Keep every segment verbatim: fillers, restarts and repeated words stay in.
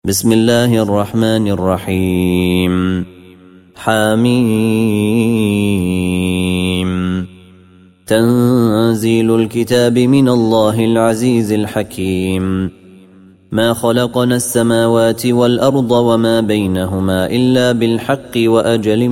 بسم الله الرحمن الرحيم. حميم. تنزيل الكتاب من الله العزيز الحكيم. ما خلقنا السماوات والأرض وما بينهما إلا بالحق وأجل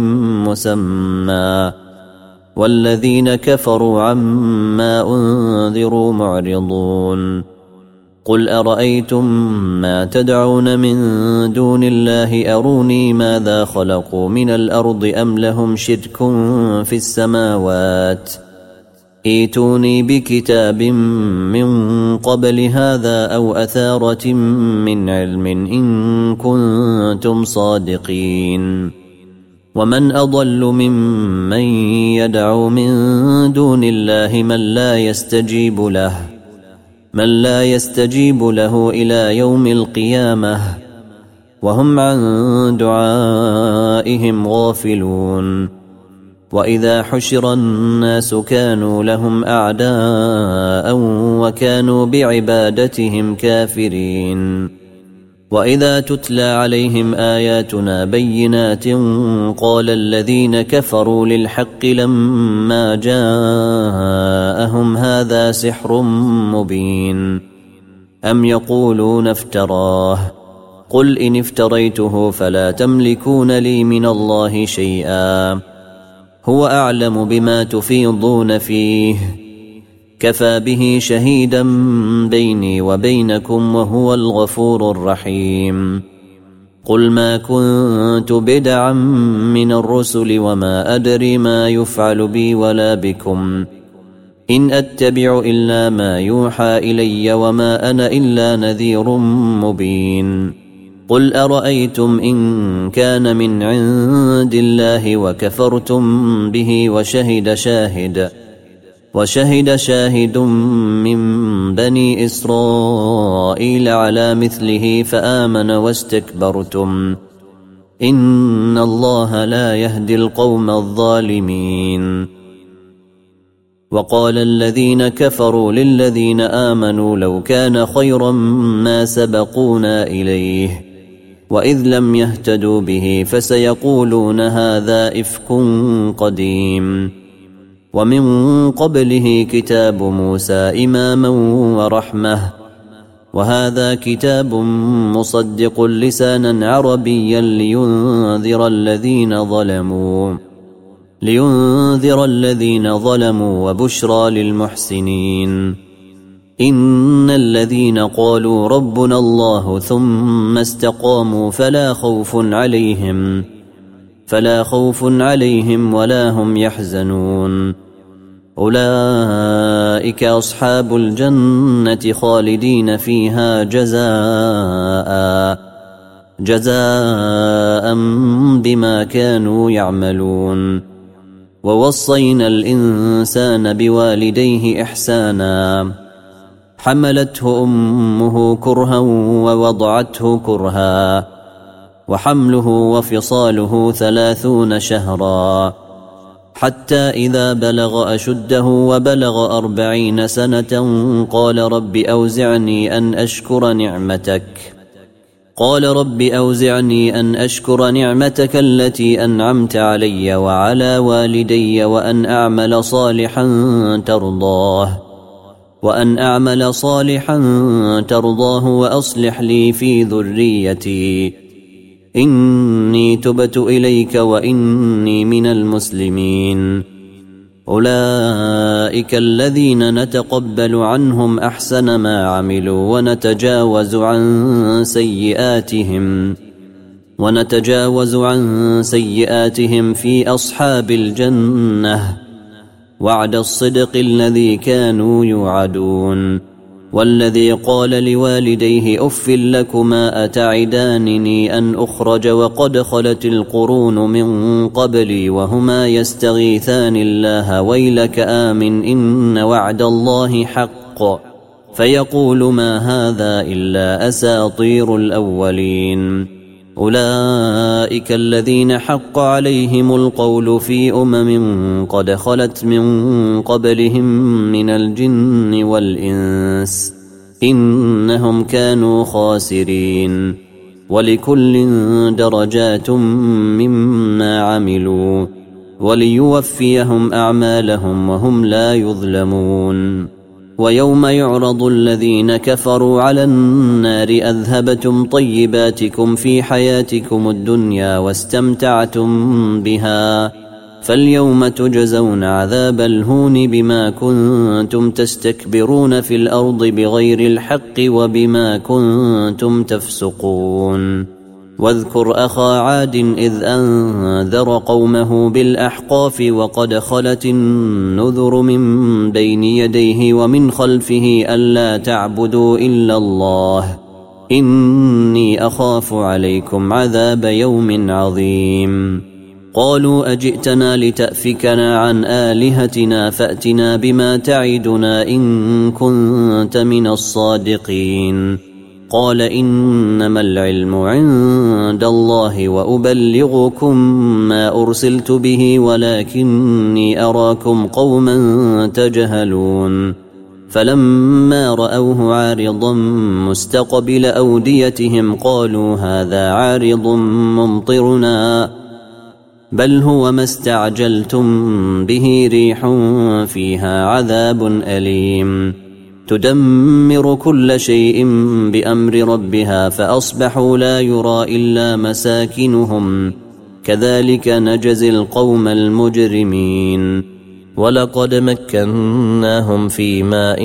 مسمى، والذين كفروا عما أنذروا معرضون. قل أرأيتم ما تدعون من دون الله أروني ماذا خلقوا من الأرض أم لهم شرك في السماوات، ائتوني بكتاب من قبل هذا أو أثارة من علم إن كنتم صادقين. ومن أضل ممن يدعو من دون الله من لا يستجيب له من لا يستجيب له إلى يوم القيامة وهم عن دعائهم غافلون. وإذا حشر الناس كانوا لهم أعداء وكانوا بعبادتهم كافرين. وإذا تتلى عليهم آياتنا بينات قال الذين كفروا للحق لما جاءهم هذا سحر مبين، أم يقولون افتراه، قل إن افتريته فلا تملكون لي من الله شيئا، هو أعلم بما تفيضون فيه، كفى به شهيدا بيني وبينكم وهو الغفور الرحيم. قل ما كنت بدعا من الرسل وما أدري ما يفعل بي ولا بكم، إن أتبع إلا ما يوحى إلي وما أنا إلا نذير مبين. قل أرأيتم إن كان من عند الله وكفرتم به وشهد شاهد وشهد شاهد من بني إسرائيل على مثله فآمن واستكبرتم، إن الله لا يهدي القوم الظالمين. وقال الذين كفروا للذين آمنوا لو كان خيرا ما سبقونا إليه، وإذ لم يهتدوا به فسيقولون هذا إفك قديم. ومن قبله كتاب موسى إماما ورحمة، وهذا كتاب مصدق لسانا عربيا لينذر الذين ظلموا لينذر الذين ظلموا وبشرى للمحسنين. إن الذين قالوا ربنا الله ثم استقاموا فلا خوف عليهم فلا خوف عليهم ولا هم يحزنون. أولئك أصحاب الجنة خالدين فيها جزاء جزاء بما كانوا يعملون. ووصينا الإنسان بوالديه إحسانا، حملته أمه كرها ووضعته كرها، وحمله وفصاله ثلاثون شهرا، حتى إذا بلغ أشده وبلغ أربعين سنة قال رب أوزعني أن أشكر نعمتك قال رب أوزعني أن أشكر نعمتك التي أنعمت علي وعلى والدي وأن أعمل صالحا ترضاه وأن أعمل صالحا ترضاه وأصلح لي في ذريتي إني تبت إليك وإني من المسلمين. أولئك الذين نتقبل عنهم أحسن ما عملوا ونتجاوز عن سيئاتهم ونتجاوز عن سيئاتهم في أصحاب الجنة، وعد الصدق الذي كانوا يوعدون. والذي قال لوالديه أف لكما أتعدانني أن أخرج وقد خلت القرون من قبلي وهما يستغيثان الله ويلك آمن إن وعد الله حق، فيقول ما هذا إلا أساطير الأولين. أولئك الذين حق عليهم القول في أمم قد خلت من قبلهم من الجن والإنس، إنهم كانوا خاسرين. ولكل درجات مما عملوا وليوفيهم أعمالهم وهم لا يظلمون. ويوم يعرض الذين كفروا على النار أذهبتم طيباتكم في حياتكم الدنيا واستمتعتم بها فاليوم تجزون عذاب الهون بما كنتم تستكبرون في الأرض بغير الحق وبما كنتم تفسقون. واذكر أخا عاد إذ أنذر قومه بالأحقاف وقد خلت النذر من بين يديه ومن خلفه ألا تعبدوا إلا الله إني أخاف عليكم عذاب يوم عظيم. قالوا أجئتنا لتأفكنا عن آلهتنا فأتنا بما تعدنا إن كنت من الصادقين. قال إنما العلم عند الله وأبلغكم ما أرسلت به ولكني أراكم قوما تجهلون. فلما رأوه عارضا مستقبل أوديتهم قالوا هذا عارض ممطرنا بل هو ما استعجلتم به ريح فيها عذاب أليم تدمر كل شيء بأمر ربها فأصبحوا لا يرى إلا مساكنهم كذلك نجزي القوم المجرمين. ولقد مكناهم في ماء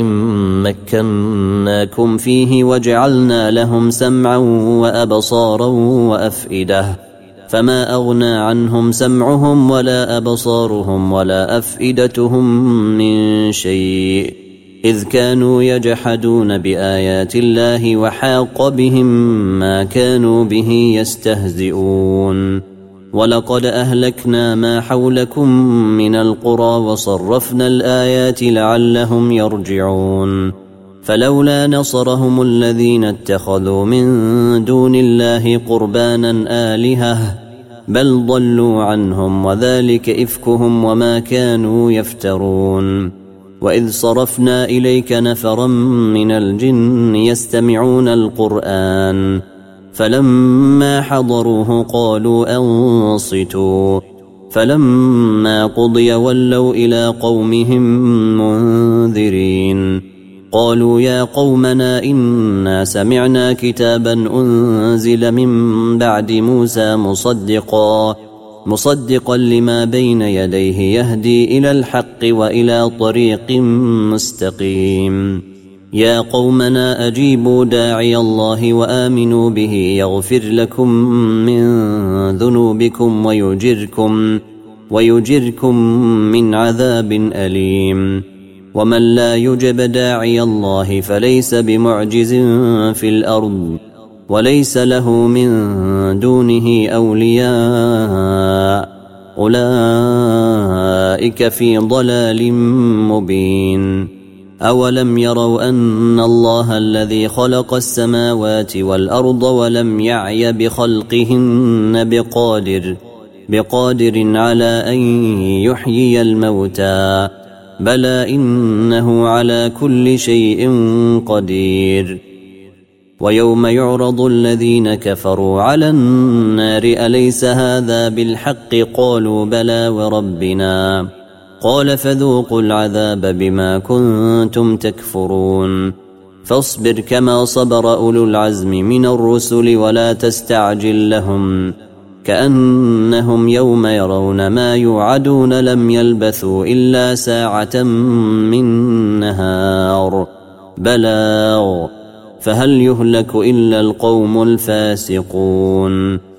مكناكم فيه وجعلنا لهم سمعا وأبصارا وأفئدة فما أغنى عنهم سمعهم ولا أبصارهم ولا أفئدتهم من شيء إذ كانوا يجحدون بآيات الله وحاق بهم ما كانوا به يستهزئون. ولقد أهلكنا ما حولكم من القرى وصرفنا الآيات لعلهم يرجعون. فلولا نصرهم الذين اتخذوا من دون الله قربانا آلهة بل ضلوا عنهم وذلك إفكهم وما كانوا يفترون. وإذ صرفنا إليك نفرا من الجن يستمعون القرآن فلما حضروه قالوا أنصتوا فلما قضي ولوا إلى قومهم منذرين. قالوا يا قومنا إنا سمعنا كتابا أنزل من بعد موسى مصدقا مصدقا لما بين يديه يهدي إلى الحق وإلى طريق مستقيم. يا قومنا أجيبوا داعي الله وآمنوا به يغفر لكم من ذنوبكم ويجركم ويجركم من عذاب أليم. ومن لا يجب داعي الله فليس بمعجز في الأرض وليس له من دونه أولياء أولئك في ضلال مبين. أولم يروا أن الله الذي خلق السماوات والأرض ولم يعي بخلقهن بقادر بقادر على أن يحيي الموتى بلى إنه على كل شيء قدير. ويوم يعرض الذين كفروا على النار أليس هذا بالحق قالوا بلى وربنا قال فذوقوا العذاب بما كنتم تكفرون. فاصبر كما صبر أولو العزم من الرسل ولا تستعجل لهم كأنهم يوم يرون ما يوعدون لم يلبثوا إلا ساعة من نهار بلاغ فهل يهلك إلا القوم الفاسقون.